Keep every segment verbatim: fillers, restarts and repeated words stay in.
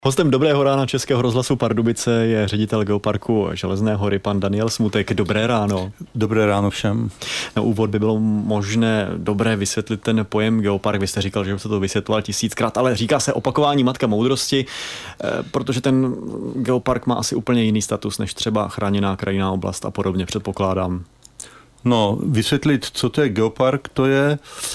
Hostem Dobrého rána Českého rozhlasu Pardubice je ředitel geoparku Železné hory, pan Daniel Smutek. Dobré ráno. Dobré ráno všem. Na úvod by bylo možné dobré vysvětlit ten pojem geopark. Vy jste říkal, že jste to vysvětloval tisíckrát, ale říká se opakování matka moudrosti, protože ten geopark má asi úplně jiný status než třeba chráněná krajinná oblast a podobně, předpokládám. No, vysvětlit, co to je geopark, to je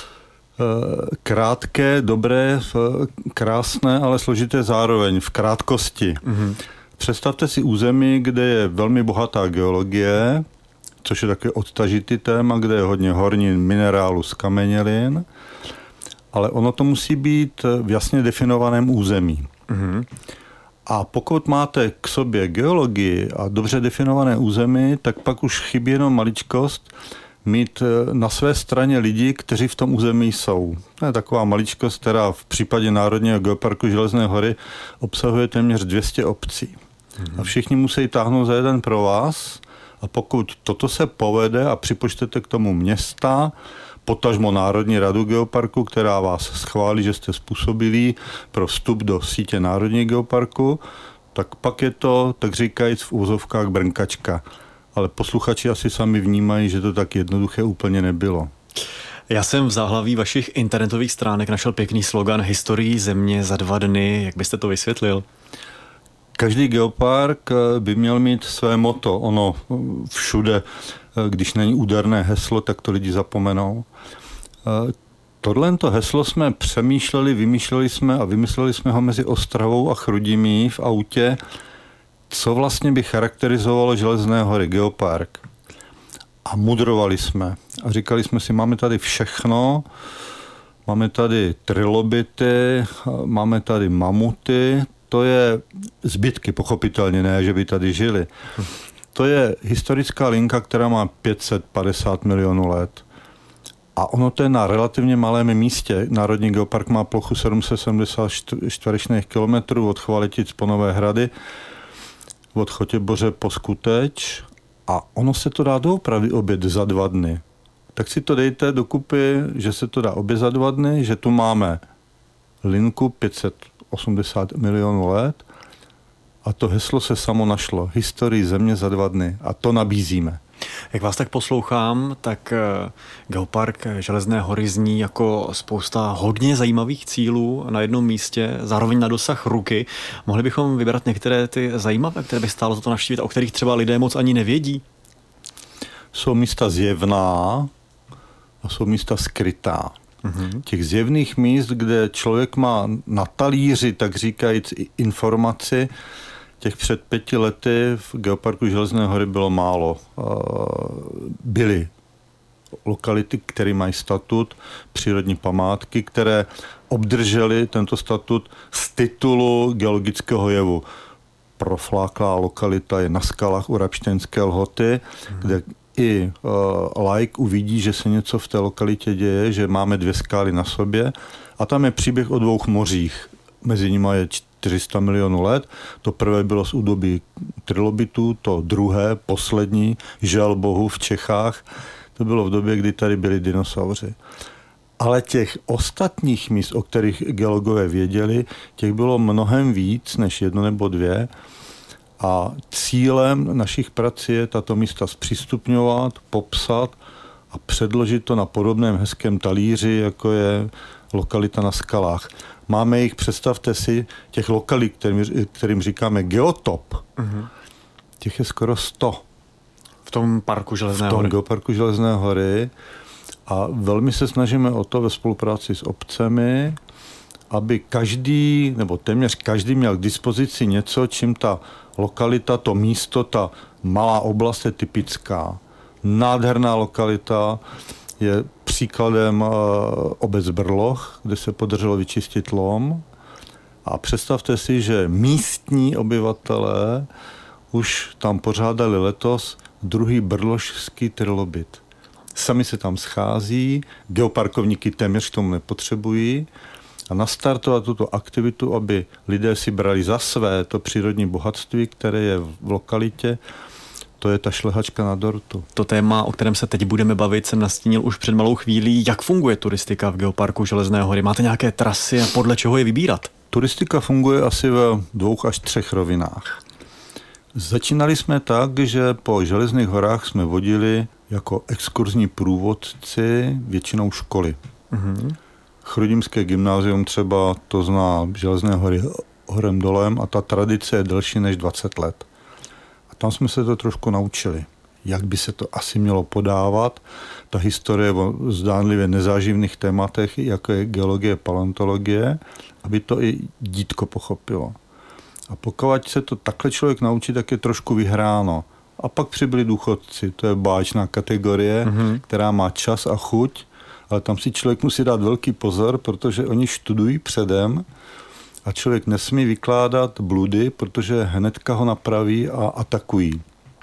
krátké, dobré, krásné, ale složité zároveň v krátkosti. Mm-hmm. Představte si území, kde je velmi bohatá geologie, což je také odtažitý téma, kde je hodně hornin, minerálu, skamenělin, ale ono to musí být v jasně definovaném území. Mm-hmm. A pokud máte k sobě geologii a dobře definované území, tak pak už chybí jenom maličkost, mít na své straně lidi, kteří v tom území jsou. To je taková maličkost, která v případě Národního geoparku Železné hory obsahuje téměř dvě stě obcí. Mm-hmm. A všichni musí táhnout za jeden provaz a pokud toto se povede a připočtete k tomu města, potažmo Národní radu geoparku, která vás schválí, že jste způsobilí pro vstup do sítě Národního geoparku, tak pak je to, tak říkajíc, v úvozovkách brnkačka. Ale posluchači asi sami vnímají, že to tak jednoduché úplně nebylo. Já jsem v záhlaví vašich internetových stránek našel pěkný slogan Historii země za dva dny. Jak byste to vysvětlil? Každý geopark by měl mít své motto. Ono všude, když není úderné heslo, tak to lidi zapomenou. Tohleto heslo jsme přemýšleli, vymýšleli jsme a vymysleli jsme ho mezi Ostravou a Chrudimí v autě, co vlastně by charakterizovalo Železné hory geopark. A mudrovali jsme. A říkali jsme si, máme tady všechno, máme tady trilobity, máme tady mamuty, to je zbytky, pochopitelně, ne, že by tady žili. To je historická linka, která má pět set padesát milionů let. A ono to je na relativně malém místě. Národní geopark má plochu sedm set sedmdesát čtverečních kilometrů od Chvaletic po Nové Hrady, od Chotěboře po Skuteč a ono se to dá doopravdy obět za dva dny. Tak si to dejte dokupy, že se to dá obět za dva dny, že tu máme linku pět set osmdesát milionů let a to heslo se samo našlo. Historii země za dva dny a to nabízíme. Jak vás tak poslouchám, tak geopark Železné hory zní jako spousta hodně zajímavých cílů na jednom místě, zároveň na dosah ruky. Mohli bychom vybrat některé ty zajímavé, které by stálo za to navštívit a o kterých třeba lidé moc ani nevědí? Jsou místa zjevná a jsou místa skrytá. Mm-hmm. Těch zjevných míst, kde člověk má na talíři, tak říkajíc, informaci, těch před pěti lety v geoparku Železné hory bylo málo. Byly lokality, které mají statut přírodní památky, které obdržely tento statut z titulu geologického jevu. Profláklá lokalita je na skalách u Rabštejnské lhoty, hmm. kde i uh, laik uvidí, že se něco v té lokalitě děje, že máme dvě skály na sobě a tam je příběh o dvou mořích. Mezi nimi je čtyři sta milionů let. To prvé bylo z údobí trilobitů, to druhé, poslední, žel bohu v Čechách, to bylo v době, kdy tady byli dinosauři. Ale těch ostatních míst, o kterých geologové věděli, těch bylo mnohem víc než jedno nebo dvě. A cílem našich prací je tato místa zpřístupňovat, popsat a předložit to na podobném hezkém talíři, jako je lokalita na skalách. Máme jich, představte si, těch lokalit, kterým, kterým říkáme geotop, uh-huh. těch je skoro sto. V tom parku Železné hory. V tom hory. geoparku Železné hory. A velmi se snažíme o to ve spolupráci s obcemi, aby každý, nebo téměř každý měl k dispozici něco, čím ta lokalita, to místo, ta malá oblast je typická. Nádherná lokalita je příkladem obec Brloch, kde se podařilo vyčistit lom. A představte si, že místní obyvatelé už tam pořádali letos druhý brlošský trilobit. Sami se tam schází, geoparkovníky téměř k tomu nepotřebují a nastartovat tuto aktivitu, aby lidé si brali za své to přírodní bohatství, které je v lokalitě, to je ta šlehačka na dortu. To téma, o kterém se teď budeme bavit, jsem nastínil už před malou chvílí. Jak funguje turistika v geoparku Železné hory? Máte nějaké trasy a podle čeho je vybírat? Turistika funguje asi ve dvou až třech rovinách. Začínali jsme tak, že po Železných horách jsme vodili jako exkurzní průvodci většinou školy. Mm-hmm. Chrudimské gymnázium třeba to zná Železné hory horem dolem a ta tradice je delší než dvacet let. A tam jsme se to trošku naučili, jak by se to asi mělo podávat. Ta historie o zdánlivě nezáživných tématech, jako je geologie, paleontologie, aby to i dítko pochopilo. A pokud se to takhle člověk naučí, tak je trošku vyhráno. A pak přibyli důchodci, to je báječná kategorie, mm-hmm. která má čas a chuť, ale tam si člověk musí dát velký pozor, protože oni študují předem a člověk nesmí vykládat bludy, protože hnedka ho napraví a atakují.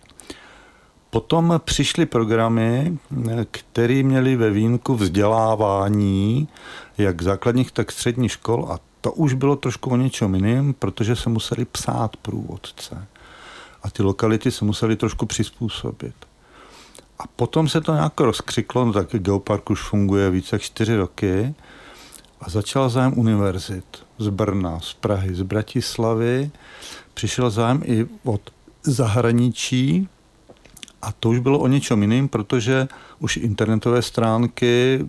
Potom přišly programy, které měly ve vínku vzdělávání jak základních, tak středních škol a to už bylo trošku o něčem jiným, protože se museli psát průvodce. A ty lokality se museli trošku přizpůsobit. A potom se to nějak rozkřiklo, no tak Geopark už funguje více jak čtyři roky a začal zájem univerzit z Brna, z Prahy, z Bratislavy. Přišel zájem i od zahraničí a to už bylo o něčem jiným, protože už internetové stránky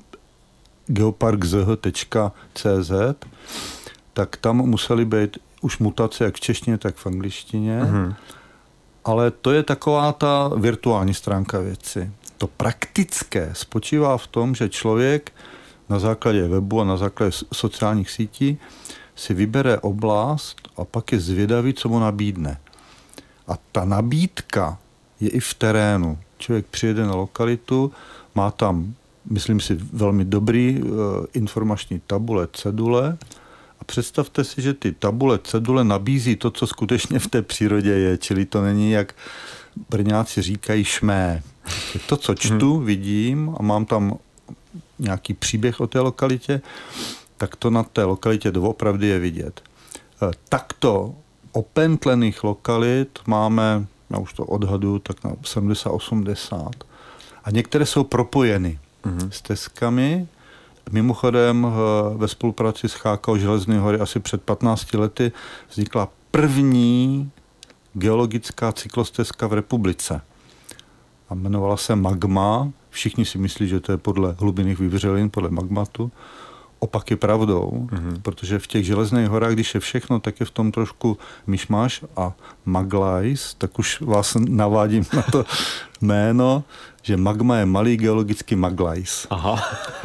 geopark z h tečka c z, tak tam musely být už mutace jak v češtině, tak v angličtině. Mm-hmm. Ale to je taková ta virtuální stránka věci. To praktické spočívá v tom, že člověk na základě webu a na základě sociálních sítí si vybere oblast a pak je zvědavý, co mu nabídne. A ta nabídka je i v terénu. Člověk přijede na lokalitu, má tam, myslím si, velmi dobrý uh, informační tabule, cedule a představte si, že ty tabule, cedule nabízí to, co skutečně v té přírodě je, čili to není, jak Brňáci říkají, šmé. To, co čtu, vidím a mám tam nějaký příběh o té lokalitě, tak to na té lokalitě doopravdy je vidět. Takto opentlených lokalit máme, já už to odhadu, tak na sedmdesát osmdesát. A některé jsou propojeny mm-hmm. s tezkami. Mimochodem ve spolupráci s H K O Železné hory asi před patnácti lety vznikla první geologická cyklostezka v republice. A jmenovala se Magma. Všichni si myslí, že to je podle hlubinných vyvřelin, podle magmatu. Opak je pravdou, mm-hmm. protože v těch Železných horách, když je všechno, tak je v tom trošku myšmaš a maglajs, tak už vás navádím na to jméno, že magma je malý geologický maglajs. Aha.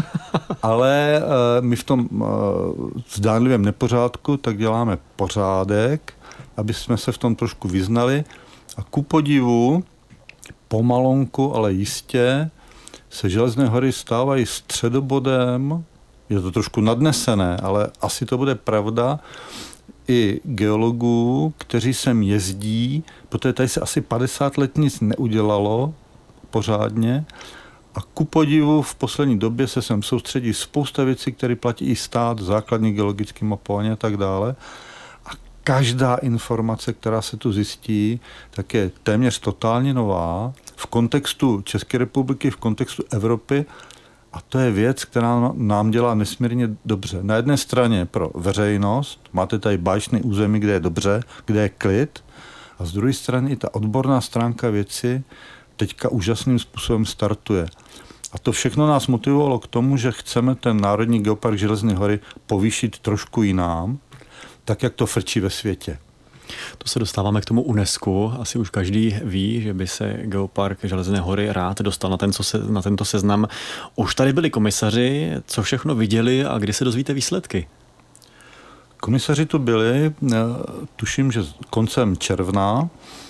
Ale uh, my v tom uh, zdánlivém nepořádku tak děláme pořádek, aby jsme se v tom trošku vyznali a ku podivu pomalonku, ale jistě se Železné hory stávají středobodem, je to trošku nadnesené, ale asi to bude pravda, i geologů, kteří sem jezdí, protože tady se asi padesát let nic neudělalo pořádně a ku podivu v poslední době se sem soustředí spousta věcí, které platí i stát, základní geologické mapování a tak dále. A každá informace, která se tu zjistí, tak je téměř totálně nová v kontextu České republiky, v kontextu Evropy. A to je věc, která nám dělá nesmírně dobře. Na jedné straně pro veřejnost, máte tady báječný území, kde je dobře, kde je klid, a z druhé strany i ta odborná stránka věci teďka úžasným způsobem startuje. A to všechno nás motivovalo k tomu, že chceme ten Národní geopark Železné hory povýšit trošku jinam, tak jak to frčí ve světě. To se dostáváme k tomu UNESCO. Asi už každý ví, že by se Geopark Železné hory rád dostal na, ten, co se, na tento seznam. Už tady byli komisaři, co všechno viděli a kdy se dozvíte výsledky? Komisaři tu byli, tuším, že koncem června.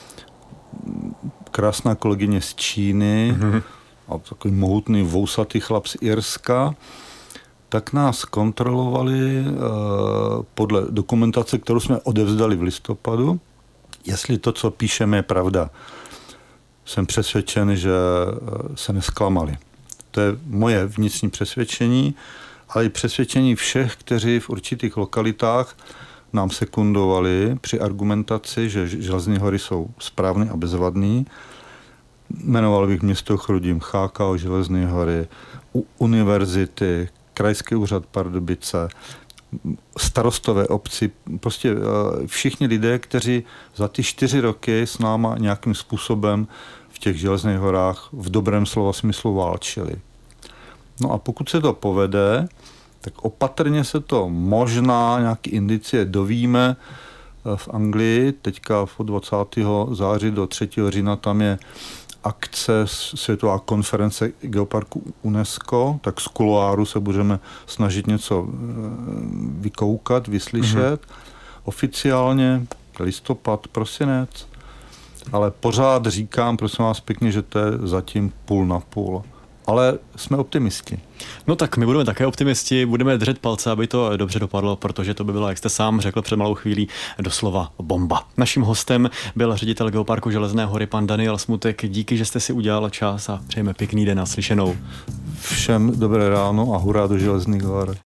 Krásná kolegyně z Číny mm-hmm. a takový mohutný vousatý chlap z Irska. Tak nás kontrolovali uh, podle dokumentace, kterou jsme odevzdali v listopadu, jestli to, co píšeme, je pravda. Jsem přesvědčen, že se nesklamali. To je moje vnitřní přesvědčení, ale i přesvědčení všech, kteří v určitých lokalitách nám sekundovali při argumentaci, že Železné hory jsou správný a bezvadný. Jmenoval bych město Chrudim, H K O Železné hory, univerzity, Krajský úřad Pardubice, starostové obci, prostě všichni lidé, kteří za ty čtyři roky s náma nějakým způsobem v těch Železných horách v dobrém slova smyslu válčili. No a pokud se to povede, tak opatrně se to možná nějaký indicie dovíme v Anglii. Teďka v dvacátého září do třetího října tam je akce Světová konference geoparku UNESCO, tak z kuloáru se budeme snažit něco vykoukat, vyslyšet. Mm-hmm. Oficiálně listopad, prosinec, ale pořád říkám, prosím vás pěkně, že to je zatím půl na půl. Ale jsme optimisti. No tak my budeme také optimisti, budeme držet palce, aby to dobře dopadlo, protože to by bylo, jak jste sám řekl před malou chvílí, doslova bomba. Naším hostem byl ředitel Geoparku Železné hory, pan Daniel Smutek. Díky, že jste si udělal čas a přejeme pěkný den, naslyšenou. Všem dobré ráno a hurá do Železných hor.